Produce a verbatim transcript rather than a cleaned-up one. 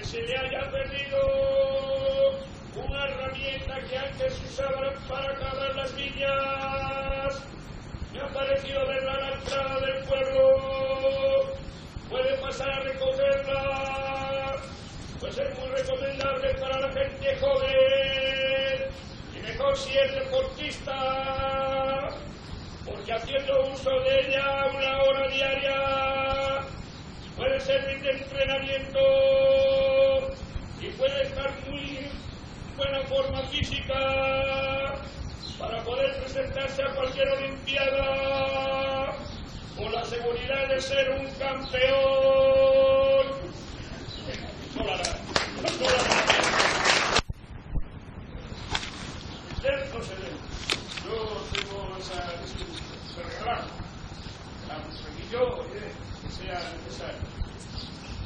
que se le haya perdido una herramienta que antes usaban para cavar las viñas. Me ha parecido verla a la entrada del pueblo. Puede pasar a recogerla, pues es muy recomendable para la gente joven, y mejor si es deportista, porque haciendo uso de ella una hora diaria puede servir de entrenamiento y puede estar muy en buena forma física para poder presentarse a cualquier olimpiada con la seguridad de ser un campeón. Sola, sola. Dentro se ve. Yo tengo esa de regalar. Y yo, oye, que sea necesario.